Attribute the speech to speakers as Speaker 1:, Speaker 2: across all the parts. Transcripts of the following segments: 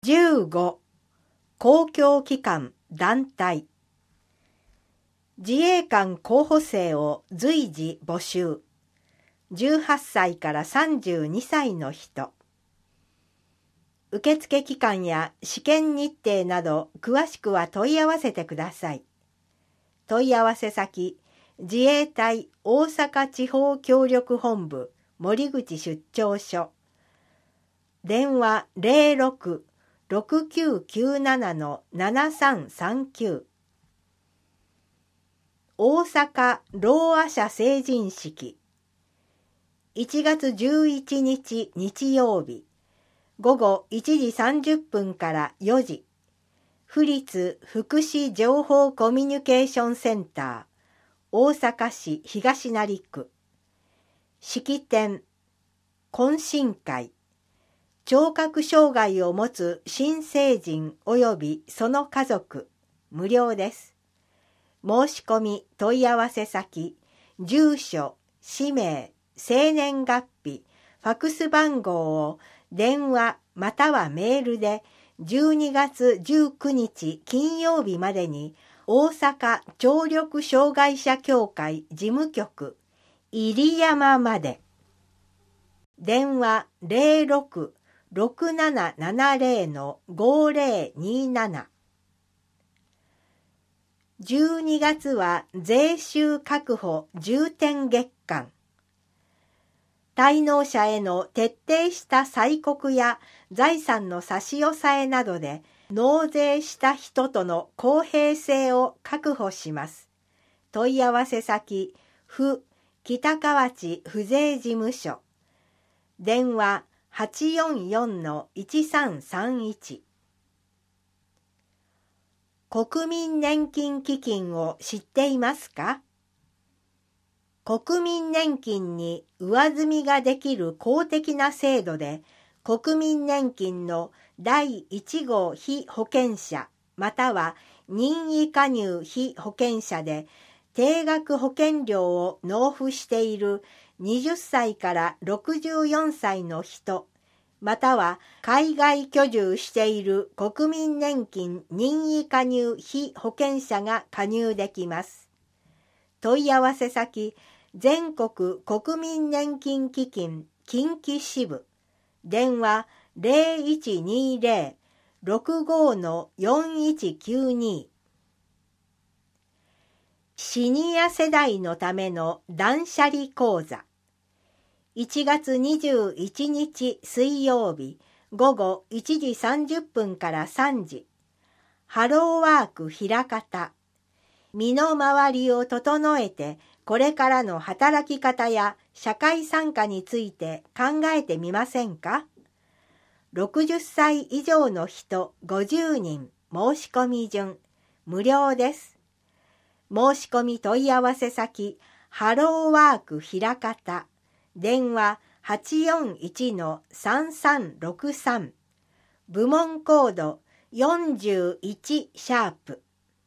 Speaker 1: 15. 公共機関団体自衛官候補生を随時募集。18歳から32歳の人。受付期間や試験日程など詳しくは問い合わせてください。問い合わせ先、自衛隊大阪地方協力本部森口出張所。電話06-6997-7339。大阪ろうあ者成人式。1月11日日曜日、午後1時30分から4時。府立福祉情報コミュニケーションセンター、大阪市東成区。式典、懇親会。聴覚障害を持つ新成人及びその家族、無料です。申し込み問い合わせ先、住所、氏名、生年月日、ファクス番号を電話またはメールで12月19日金曜日までに大阪聴力障害者協会事務局入山まで。電話06-6770-5027。12月は税収確保重点月間。滞納者への徹底した催告や財産の差し押さえなどで納税した人との公平性を確保します。問い合わせ先、府北河内府税事務所。電話844-1331。国民年金基金を知っていますか？国民年金に上積みができる公的な制度で、国民年金の第1号被保険者または任意加入被保険者で定額保険料を納付している20歳から64歳の人、または海外居住している国民年金任意加入被保険者が加入できます。問い合わせ先、全国国民年金基金近畿支部。電話0120-65-4192。シニア世代のための断捨離講座。1月21日水曜日午後1時30分から3時。ハローワークひらかた。身の回りを整えてこれからの働き方や社会参加について考えてみませんか？ 60 歳以上の人50人申し込み順無料です。申し込み問い合わせ先、ハローワークひらかた。電話841-3363。部門コード41シャープ。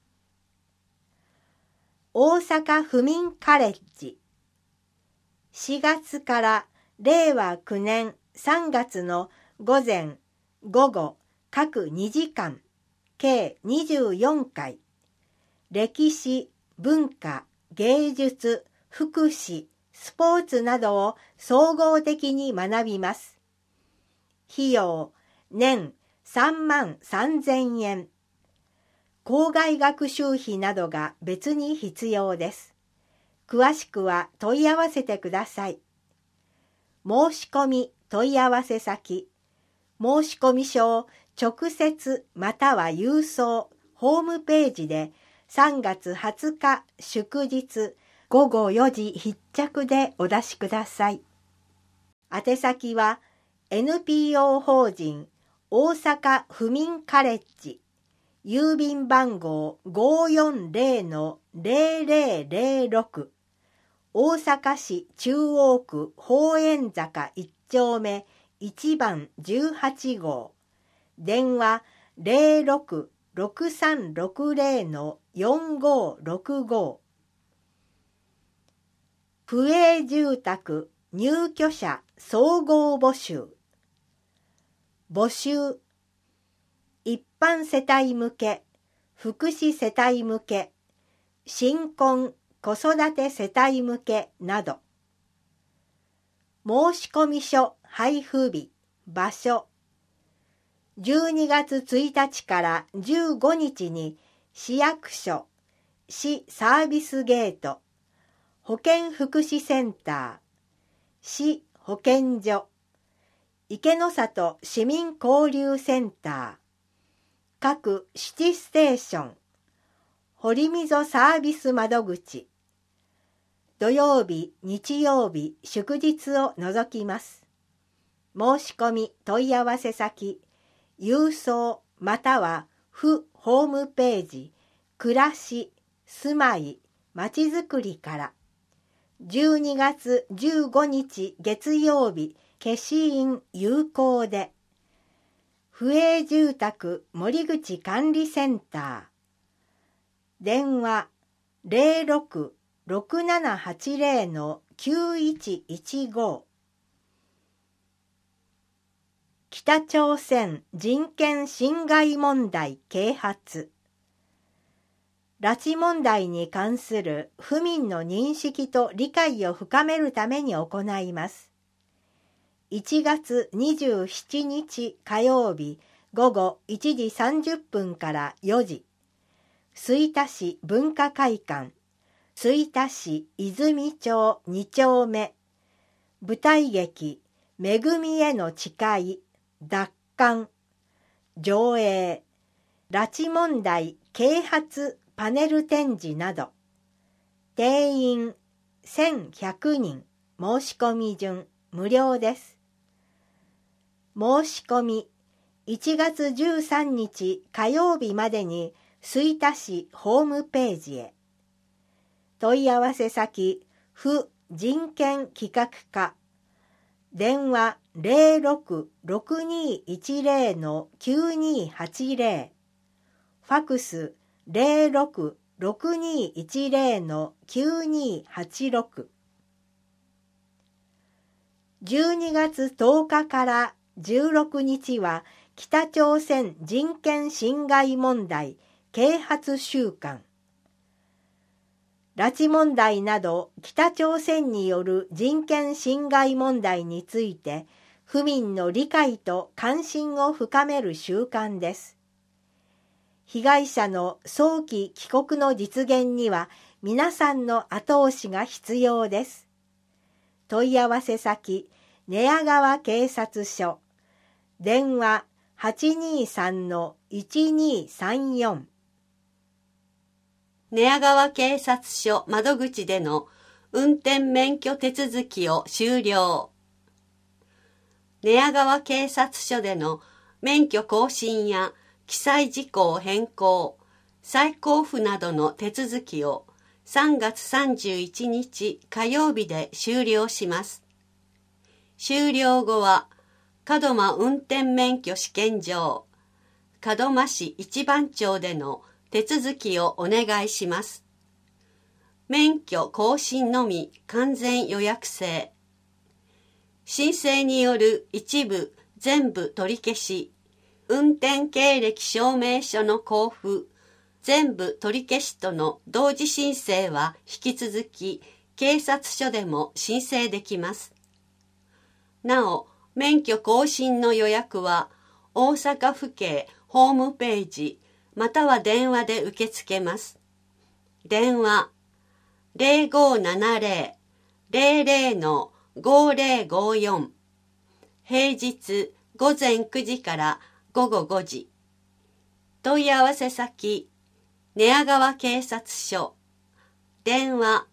Speaker 1: 大阪府民カレッジ。4月から令和9年3月の午前午後各2時間計24回。歴史、文化、芸術、福祉、スポーツなどを総合的に学びます。費用、年33,000円。校外学習費などが別に必要です。詳しくは問い合わせてください。申し込み問い合わせ先、申込書を直接または郵送、ホームページで3月20日祝日午後4時必着でお出しください。宛先は NPO 法人大阪府民カレッジ、郵便番号 540-0006、大阪市中央区宝円坂1丁目1番18号。電話06-6360-4565。府営住宅入居者総合募集。募集一般世帯向け、福祉世帯向け、新婚子育て世帯向けなど。申込書配布日、場所。12月1日から15日に市役所、市サービスゲート、保健福祉センター、市保健所、池の里市民交流センター、各シティステーション、堀溝サービス窓口、土曜日、日曜日、祝日を除きます。申し込み問い合わせ先、郵送または府ホームページ、暮らし、住まい、まちづくりから。12月15日月曜日、消印有効で。府営住宅森口管理センター。電話06-6780-9115。北朝鮮人権侵害問題啓発。拉致問題に関する府民の認識と理解を深めるために行います。1月27日火曜日午後1時30分から4時、吹田市文化会館、吹田市泉町2丁目、舞台劇めぐみへの誓い、奪還、上映、拉致問題啓発パネル展示など。定員1100人、申し込み順無料です。申し込み1月13日火曜日までに吹田市ホームページへ。問い合わせ先、府人権企画課、電話06-6210-9280、ファクス06-6210-9286。12月10日から16日は北朝鮮人権侵害問題啓発週間。拉致問題など北朝鮮による人権侵害問題について府民の理解と関心を深める週間です。被害者の早期帰国の実現には皆さんの後押しが必要です。問い合わせ先、寝屋川警察署、電話823-1234。
Speaker 2: 寝屋川警察署窓口での運転免許手続きを終了。寝屋川警察署での免許更新や記載事項変更、再交付などの手続きを3月31日火曜日で終了します。終了後は門真運転免許試験場、門真市一番町での手続きをお願いします。免許更新のみ完全予約制。申請による一部全部取り消し、運転経歴証明書の交付、全部取り消しとの同時申請は引き続き警察署でも申請できます。なお、免許更新の予約は大阪府警ホームページまたは電話で受け付けます。電話0570-00-5054、平日午前9時から午後5時。問い合わせ先、寝屋川警察署、電話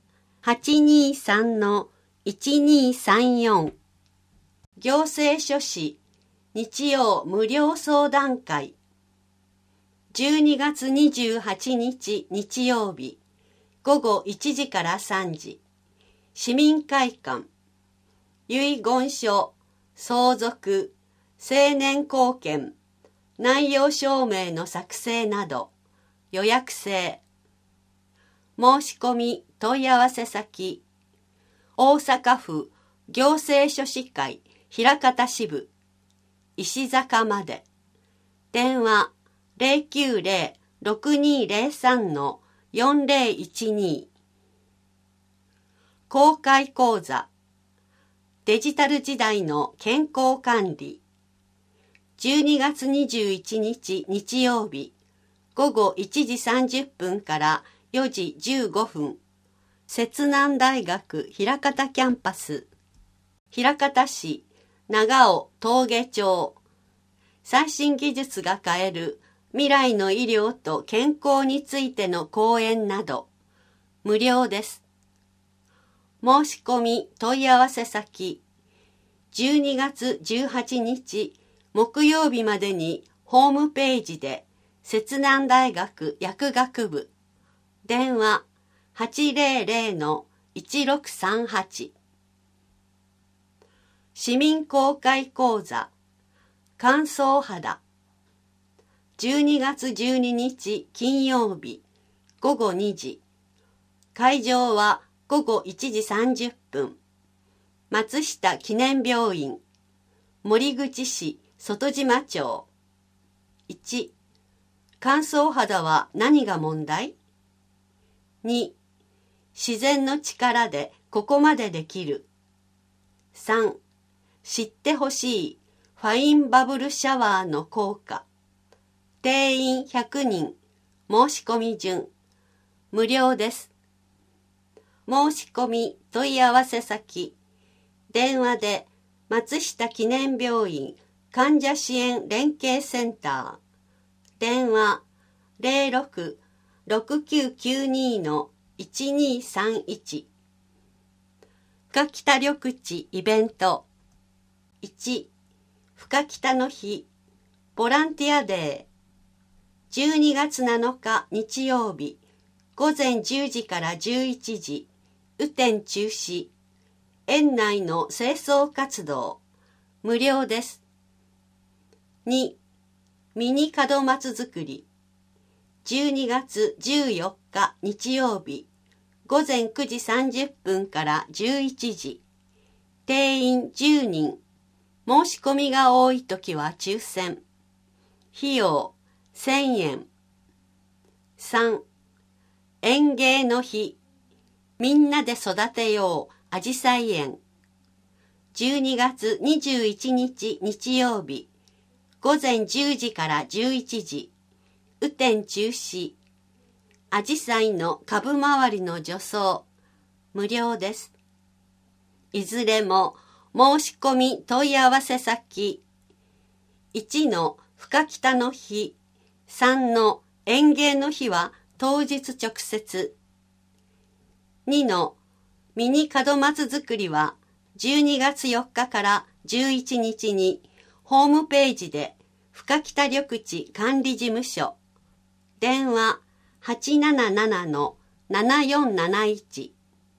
Speaker 2: 823-1234。行政書士日曜無料相談会。12月28日日曜日午後1時から3時、市民会館、遺言書、相続、成年後見、内容証明の作成など、予約制。申し込み問い合わせ先、大阪府行政書士会枚方支部、石坂まで。電話 090-6203-4012。公開講座、デジタル時代の健康管理。12月21日日曜日、午後1時30分から4時15分、摂南大学枚方キャンパス、枚方市長尾峠町。最新技術が変える未来の医療と健康についての講演など、無料です。申し込み問い合わせ先、12月18日木曜日までにホームページで摂南大学薬学部、電話 800-1638。市民公開講座、乾燥肌。12月12日金曜日午後2時。会場は午後1時30分。松下記念病院、森口市外島町。1、乾燥肌は何が問題？ 2、自然の力でここまでできる。3、知ってほしいファインバブルシャワーの効果。定員100人、申し込み順。無料です。申し込み問い合わせ先、電話で松下記念病院患者支援連携センター、電話 06-6992-1231。深北緑地イベント。1、深北の日、ボランティアデー。12月7日日曜日、午前10時から11時、雨天中止。園内の清掃活動、無料です。2、ミニ門松作り。12月14日日曜日、午前9時30分から11時。定員10人。申し込みが多いときは抽選。費用1000円。3、園芸の日。みんなで育てようあじさい園。12月21日日曜日、午前10時から11時。雨天中止。あじさいの株周りの除草、無料です。いずれも申し込み問い合わせ先、1の深北の日、3の園芸の日は当日直接、2のミニ門松作りは12月4日から11日にホームページで深北緑地管理事務所、電話 877-7471。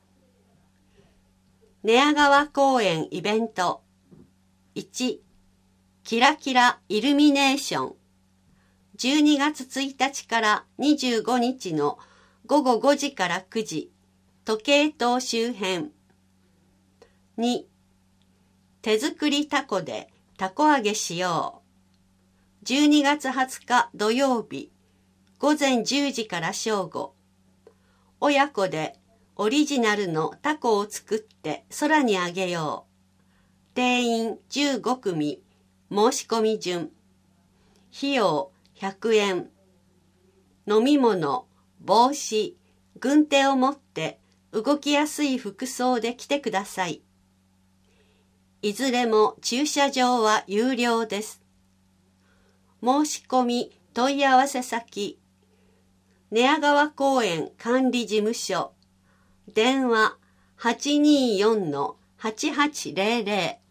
Speaker 2: 寝屋川公園イベント。1、キラキライルミネーション。12月1日から25日の午後5時から9時、時計塔周辺。2、手作りタコでタコ揚げしよう。12月20日土曜日、午前10時から正午。親子でオリジナルのタコを作って空にあげよう。定員15組、申し込み順。費用100円。飲み物、帽子、軍手を持って動きやすい服装で来てください。いずれも駐車場は有料です。申し込み問い合わせ先、寝屋川公園管理事務所、電話 824-8800。